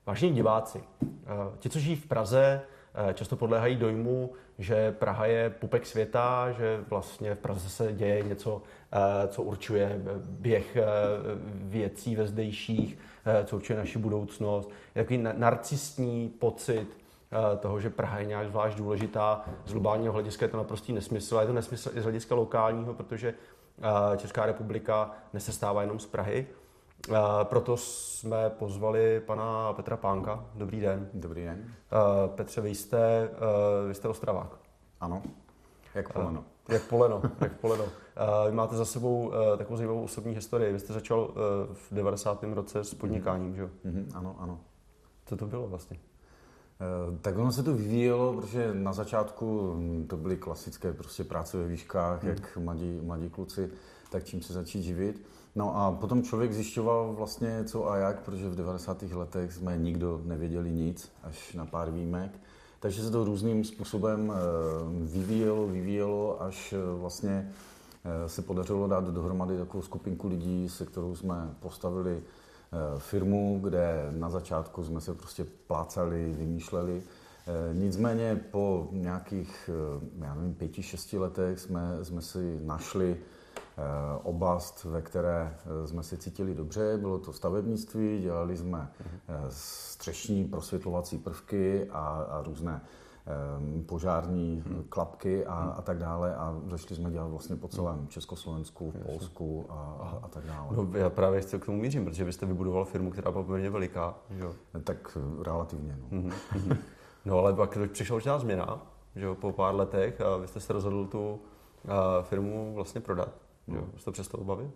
Vážení diváci, ti, co žijí v Praze, často podléhají dojmu, že Praha je pupek světa, že vlastně v Praze se děje něco, co určuje běh věcí ve zdejších, co určuje naši budoucnost. Je takový narcistní pocit toho, že Praha je nějak zvlášť důležitá. Z globálního hlediska je to naprostý nesmysl. A je to nesmysl i z hlediska lokálního, protože Česká republika nesestává jenom z Prahy. Proto jsme pozvali pana Petra Pánka. Dobrý den. Dobrý den. Petře, vy jste Ostravák. Ano, jak poleno. Jak poleno. Vy máte za sebou takovou zajímavou osobní historii. Vy jste začal v 90. roce s podnikáním, že jo? Ano. Co to bylo vlastně? Tak ono se to vyvíjelo, protože na začátku to byly klasické prostě práce ve výškách, jak mladí kluci, tak čím se začít živit. No a potom člověk zjišťoval vlastně co a jak, protože v 90. letech jsme nikdo nevěděli nic, až na pár výjimek. Takže se to různým způsobem vyvíjelo, až vlastně se podařilo dát dohromady takovou skupinku lidí, se kterou jsme postavili firmu, kde na začátku jsme se prostě plácali, vymýšleli. Nicméně po nějakých, 5-6 letech jsme si našli oblast, ve které jsme se cítili dobře. Bylo to stavebnictví, dělali jsme střešní prosvětlovací prvky a různé požární klapky a tak dále a začali jsme dělat vlastně po celém Československu, Polsku a tak dále. No já právě chci k tomu mířím, protože vy jste vybudoval firmu, která byla poměrně veliká, že jo? Tak relativně, no. No ale pak přišla určitá změna, že jo, po pár letech a vy jste se rozhodl tu firmu vlastně prodat. Jo, jste to přestalo bavit?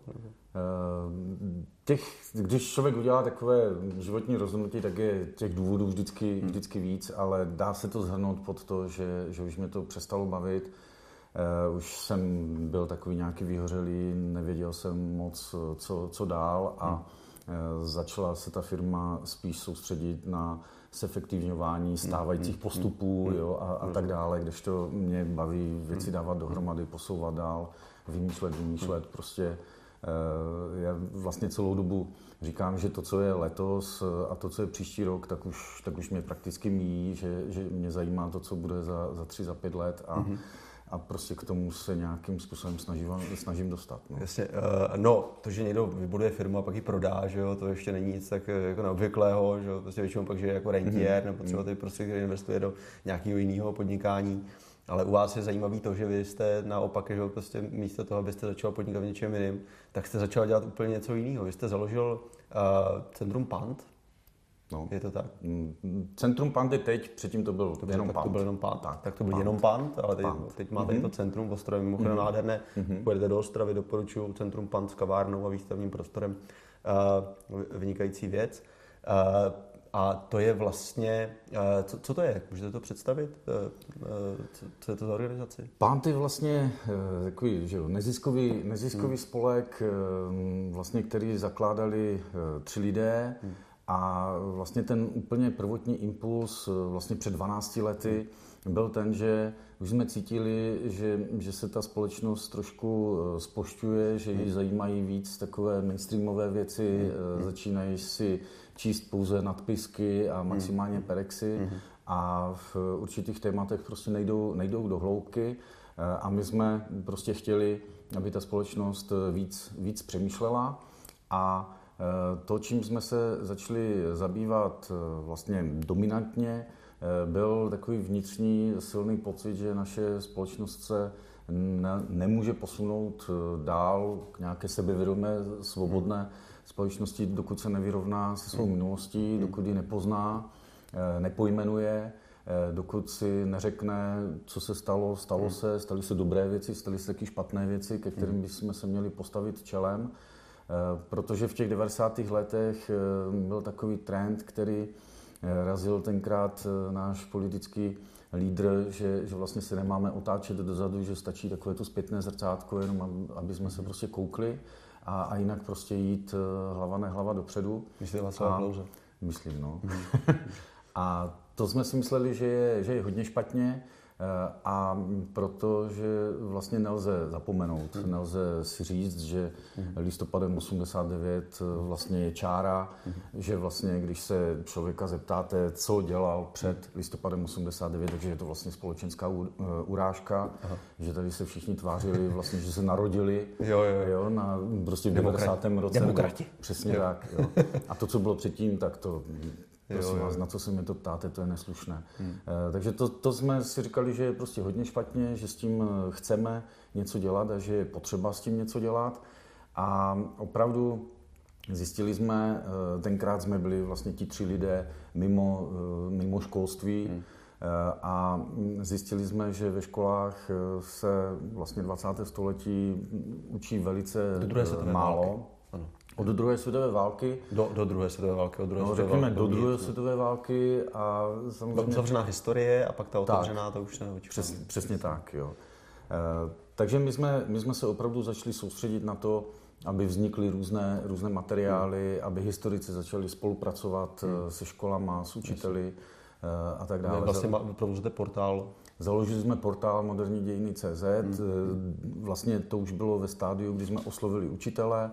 Když člověk udělá takové životní rozhodnutí, tak je těch důvodů vždycky víc, ale dá se to shrnout pod to, že už mě to přestalo bavit. Už jsem byl takový nějaký vyhořelý, nevěděl jsem moc, co dál a začala se ta firma spíš soustředit na zefektivňování stávajících postupů a tak dále, kdežto mě baví věci dávat dohromady, posouvat dál, vymýšlet prostě. Já vlastně celou dobu říkám, že to, co je letos a to, co je příští rok, tak už mě prakticky míjí, že mě zajímá to, co bude za 3, za 5 let a prostě k tomu se nějakým způsobem snažím dostat. No. Jasně, to, že někdo vybuduje firmu a pak ji prodá, že jo, to ještě není nic tak jako neobvyklého, že jo, prostě většinou pak, že je jako rentiér nebo třeba ty prostě, který investuje do nějakého jiného podnikání. Ale u vás je zajímavý to, že vy jste naopak, že prostě místo toho, abyste začal podnikat v něčem jiným, tak jste začal dělat úplně něco jiného. Vy jste založil Centrum Pant. No. Je to tak? Centrum Pant je teď, předtím to byl jenom Pant. To byl jenom Pant. Tak to byl jenom Pant, ale teď máte i to centrum v Ostravě, mimochodem nádherné. Pojedete do Ostravy, doporučuji Centrum Pant s kavárnou a výstavním prostorem. Vynikající věc. A to je vlastně, co to je? Můžete to představit? Co je to za organizaci? Pant je vlastně takový neziskový spolek, vlastně, který zakládali 3 lidé a vlastně ten úplně prvotní impuls vlastně před 12 lety byl ten, že už jsme cítili, že se ta společnost trošku zpošťuje, že ji zajímají víc takové mainstreamové věci, začínají si číst pouze nadpisky a maximálně perexy a v určitých tématech prostě nejdou do hloubky a my jsme prostě chtěli, aby ta společnost víc přemýšlela a to, čím jsme se začali zabývat vlastně dominantně, byl takový vnitřní silný pocit, že naše společnost se nemůže posunout dál k nějaké sebevědomé, svobodné společnosti, dokud se nevyrovná se svou minulostí, dokud ji nepozná, nepojmenuje, dokud si neřekne, co se stalo, staly se dobré věci, staly se taky špatné věci, ke kterým bychom se měli postavit čelem. Protože v těch 90. letech byl takový trend, který razil tenkrát náš politický lídr, že vlastně se nemáme otáčet dozadu, že stačí takové to zpětné zrcátko, jenom aby jsme se prostě koukli a jinak prostě jít hlava nehlava dopředu. Myslíte Václava Klause? Myslím, no. A to jsme si mysleli, že je hodně špatně, a protože vlastně nelze zapomenout, nelze si říct, že listopadem 89 vlastně je čára, že vlastně, když se člověka zeptáte, co dělal před listopadem 89, takže je to vlastně společenská urážka, že tady se všichni tvářili vlastně, že se narodili jo, na prostě v 90. roce. Demokrati. Přesně tak. Jo. A to, co bylo předtím, tak to... Prosím vás, na co se mě to ptáte, to je neslušné. Takže to jsme si říkali, že je prostě hodně špatně, že s tím chceme něco dělat a že je potřeba s tím něco dělat. A opravdu zjistili jsme, tenkrát jsme byli vlastně ti 3 lidé mimo školství, a zjistili jsme, že ve školách se vlastně 20. století učí velice málo. Od druhé světové války. Do druhé světové války, do druhé světové války a samozřejmě... Uzavřená historie a pak ta otevřená, to už se neučí. Přesně tak, jo. Takže my jsme se opravdu začali soustředit na to, aby vznikly různé materiály, aby historici začali spolupracovat se školama, s učiteli a tak dále. Vlastně provozujete portál. Založili jsme portál modernidějiny.cz. Vlastně to už bylo ve stádiu, kdy jsme oslovili učitele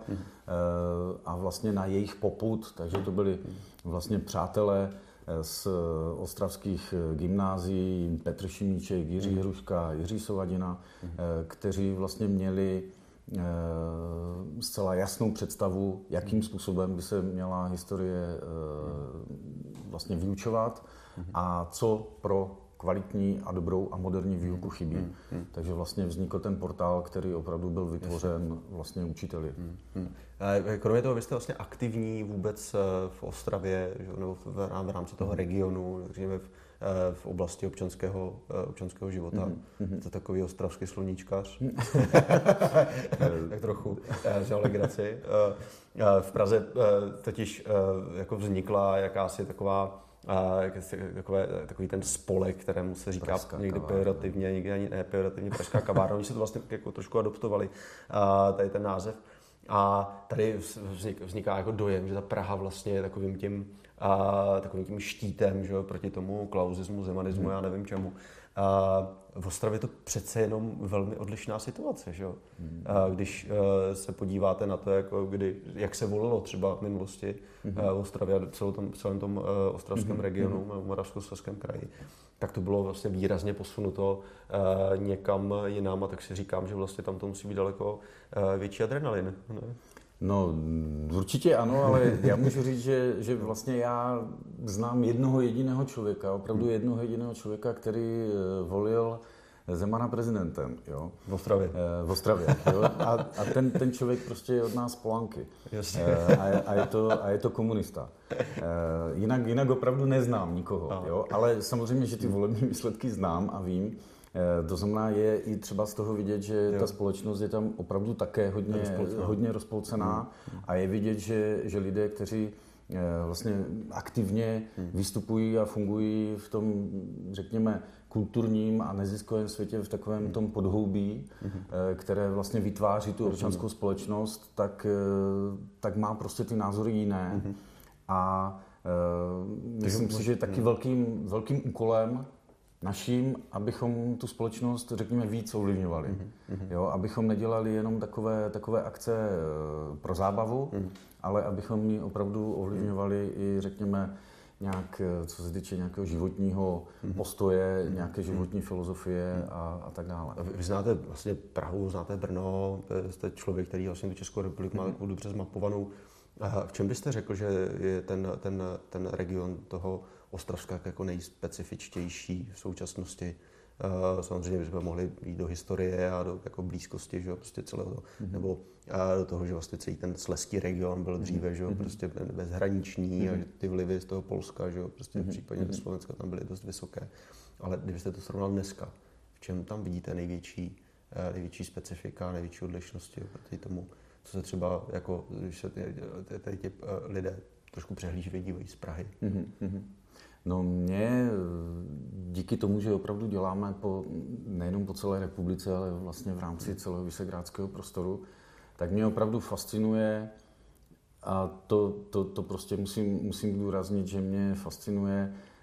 a vlastně na jejich popud, takže to byli vlastně přátelé z ostravských gymnázií, Petr Šimíček, Jiří Hruška, Jiří Sovadina, kteří vlastně měli zcela jasnou představu, jakým způsobem by se měla historie vlastně vyučovat a co pro kvalitní a dobrou a moderní výuku chybí. Takže vlastně vznikl ten portál, který opravdu byl vytvořen vlastně učiteli. Kromě toho, vy jste vlastně aktivní vůbec v Ostravě, nebo v rámci toho regionu, řekněme v oblasti občanského života. To takový ostravský sluníčkař. Tak trochu z legraci. V Praze totiž jako vznikla jakási takový ten spolek, kterému se říká někdy pejorativně, někdy ani ne pejorativně, Pražská kavárna. Oni se to vlastně jako trošku adoptovali, tady ten název. A tady vzniká jako dojem, že ta Praha vlastně je takovým tím štítem, že, proti tomu klauzismu, zemanismu, já nevím čemu. V Ostravě je to přece jenom velmi odlišná situace. Že? Když se podíváte na to, jak se volilo třeba v minulosti v Ostravě a celém tom ostravském regionu, v Moravskoslezském kraji, tak to bylo vlastně výrazně posunuto někam jinam a tak si říkám, že vlastně tam to musí být daleko větší adrenalin. Ne? No, určitě ano, ale já můžu říct, že vlastně já znám jednoho jediného člověka, opravdu jednoho jediného člověka, který volil Zemana prezidentem, jo. V Ostravě. V Ostravě, jo. A ten člověk prostě je od nás z Polanky. A je to komunista. Jinak opravdu neznám nikoho, jo. Ale samozřejmě, že ty volební výsledky znám a vím. To znamená, je i třeba z toho vidět, že ta společnost je tam opravdu také hodně rozpolcená a je vidět, že lidé, kteří vlastně aktivně vystupují a fungují v tom, řekněme, kulturním a neziskovém světě, v takovém tom podhoubí, které vlastně vytváří tu občanskou společnost, tak má prostě ty názory jiné. A myslím si, že je taky velkým úkolem naším, abychom tu společnost, řekněme, víc ovlivňovali. Jo, abychom nedělali jenom takové akce pro zábavu, ale abychom ji opravdu ovlivňovali i, řekněme, nějak, co se týče nějakého životního postoje, nějaké životní filozofie a tak dále. Vy znáte vlastně Prahu, znáte Brno, jste člověk, který vlastně tu Českou republiku má takovou dobře zmapovanou. V čem byste řekl, že je ten region toho Ostravska jako nejspecifičtější v současnosti? Samozřejmě bychom mohli jít do historie a do jako blízkosti, že jo, prostě celého toho, nebo do toho, že vlastně celý ten slezský region byl dříve, že jo, prostě bezhraniční a že ty vlivy z toho Polska, že jo, prostě v případě do Slovenska tam byly dost vysoké. Ale kdybyste to srovnal dneska, v čem tam vidíte největší specifika, největší odlišnosti proti tomu, co se třeba jako, když se tady ti lidé trošku přehlíživě dívají z Prahy? No mě díky tomu, že opravdu děláme nejenom po celé republice, ale vlastně v rámci celého visegrádského prostoru, tak mě opravdu fascinuje a to prostě musím zdůraznit, že mě fascinuje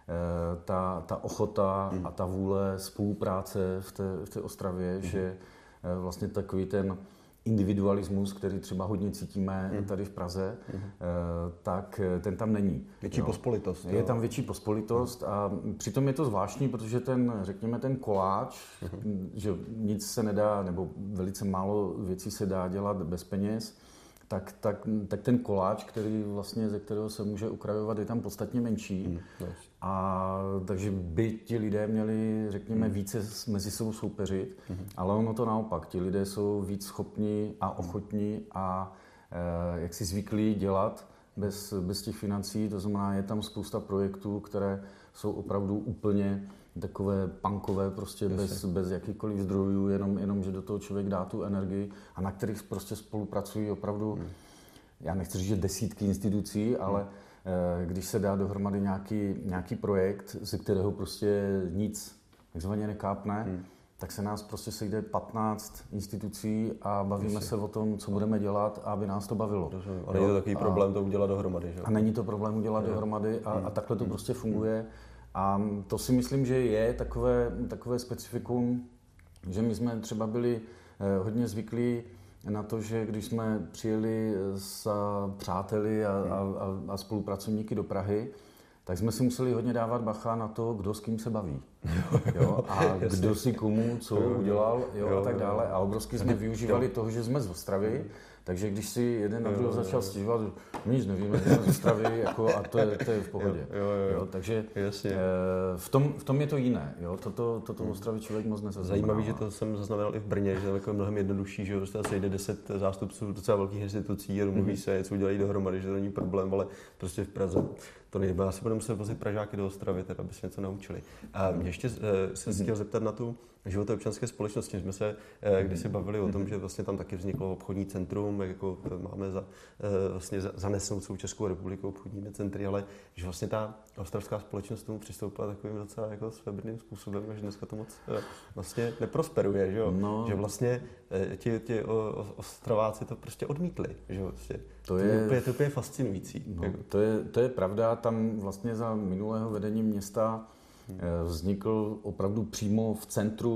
ta ochota a ta vůle spolupráce v té Ostravě, že vlastně takový ten individualismus, který třeba hodně cítíme tady v Praze, tak ten tam není. Větší pospolitost. Je tam větší pospolitost a přitom je to zvláštní, protože řekněme ten koláč, že nic se nedá, nebo velice málo věcí se dá dělat bez peněz, tak ten koláč, který vlastně, ze kterého se může ukrajovat, je tam podstatně menší. A takže by ti lidé měli, řekněme, více mezi sebou soupeřit, ale ono to naopak. Ti lidé jsou víc schopní a ochotní a jak si zvyklí dělat bez těch financí. To znamená, je tam spousta projektů, které jsou opravdu úplně takové punkové, prostě bez jakýchkoliv zdrojů, jenom, že do toho člověk dá tu energii a na kterých prostě spolupracují opravdu, já nechci říct, že desítky institucí, ale když se dá dohromady nějaký projekt, ze kterého prostě nic takzvaně nekápne, tak se nás prostě sejde 15 institucí a bavíme se o tom, co budeme dělat, aby nás to bavilo. A není to takový problém to udělat dohromady, že? A není to problém udělat dohromady a takhle to prostě funguje. A to si myslím, že je takové specifikum, že my jsme třeba byli hodně zvyklí na to, že když jsme přijeli s přáteli a spolupracovníky do Prahy, tak jsme si museli hodně dávat bacha na to, kdo s kým se baví. Jo? A kdo si komu co udělal a tak dále. A obrovsky jsme využívali toho, že jsme z Ostravy, takže když si jeden na druhého začal stěžovat, my nic nevíme, jsme z Ostravy, a to je v pohodě. Jo? Takže v tom je to jiné. Jo? Toto v Ostravě člověk moc nezaznamená. Zajímavý, že to jsem zaznamenal i v Brně, že to je mnohem jednodušší, že prostě sejde 10 zástupců docela velkých institucí a domluví se, co udělají dohromady, že to není problém, ale prostě v Praze to nejde. Já si budeme muset vozit Pražáky do Ostravy, teda, aby se něco naučili. A ještě se chtěl zeptat na tu život občanské společnosti. Jsme se kdysi bavili o tom, že vlastně tam taky vzniklo obchodní centrum, jako máme vlastně zanesenou celou Českou republiku obchodními centry, ale že vlastně ta ostravská společnost tomu přistoupila takovým docela jako svébytným způsobem, že dneska to moc vlastně neprosperuje, že jo? No. Že vlastně ti Ostraváci to prostě odmítli, že jo? To je úplně fascinující. No, to je pravda, tam vlastně za minulého vedení města vznikl opravdu přímo v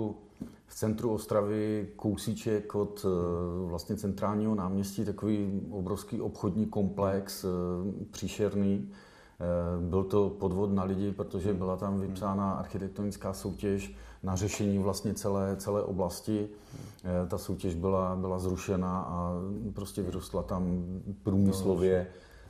centru Ostravy kousíček od vlastně centrálního náměstí takový obrovský obchodní komplex, příšerný. Byl to podvod na lidi, protože byla tam vypsána architektonická soutěž na řešení vlastně celé oblasti. Ta soutěž byla zrušena a prostě vyrostla tam průmyslově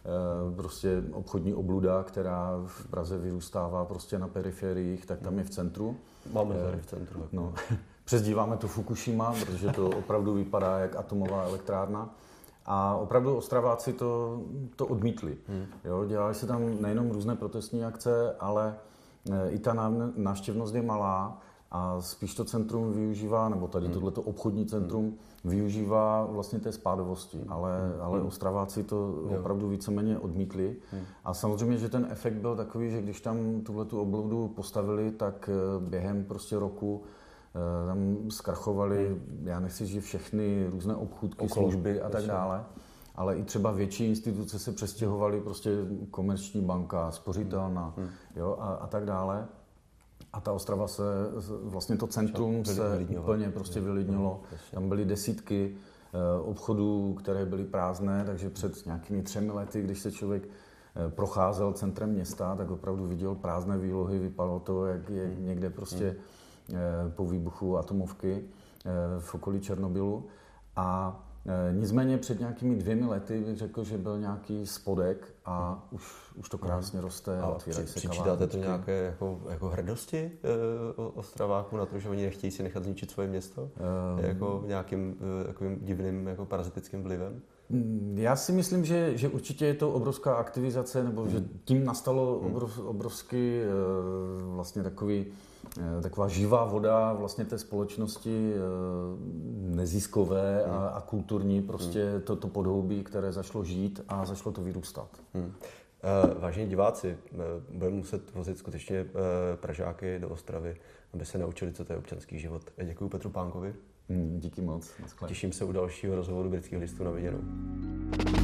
prostě obchodní obluda, která v Praze vyrůstává prostě na periferiích, tak tam je v centru. Máme tady v centru. No, přezdíváme to Fukushima, protože to opravdu vypadá jak atomová elektrárna. A opravdu Ostraváci to odmítli. Jo, dělali se tam nejenom různé protestní akce, ale i ta návštěvnost je malá a spíš to centrum využívá, nebo tady tohleto obchodní centrum využívá vlastně té spádovosti, ale Ostraváci to opravdu víceméně odmítli. A samozřejmě, že ten efekt byl takový, že když tam tuhletu obloudu postavili, tak během prostě roku tam zkrachovali, já nechci říct všechny různé obchůdky, služby a tak dále, ale i třeba větší instituce se přestěhovaly, prostě Komerční banka, Spořitelna, jo, a tak dále. A ta Ostrava se, vlastně to centrum se úplně prostě vylidnilo. Tam byly desítky obchodů, které byly prázdné, takže před nějakými 3 lety, když se člověk procházel centrem města, tak opravdu viděl prázdné výlohy, vypadalo to, jak je někde prostě po výbuchu atomovky v okolí Černobylu. A nicméně před nějakými 2 lety bych řekl, že byl nějaký spodek a už to krásně roste. A přičítáte to nějaké jako hrdosti Ostraváků na to, že oni nechtějí si nechat zničit svoje město? Jako nějakým takovým divným jako parazitickým vlivem? Já si myslím, že určitě je to obrovská aktivizace, nebo že tím nastalo obrovský vlastně taková živá voda vlastně té společnosti neziskové a kulturní, prostě to podhoubí, které zašlo žít a zašlo to vyrůstat. Vážení diváci, budeme muset vozit skutečně Pražáky do Ostravy, aby se naučili, co to je občanský život. Děkuji Petru Pánkovi. Díky moc. Těším se u dalšího rozhovoru Britských listů. Na viděnou.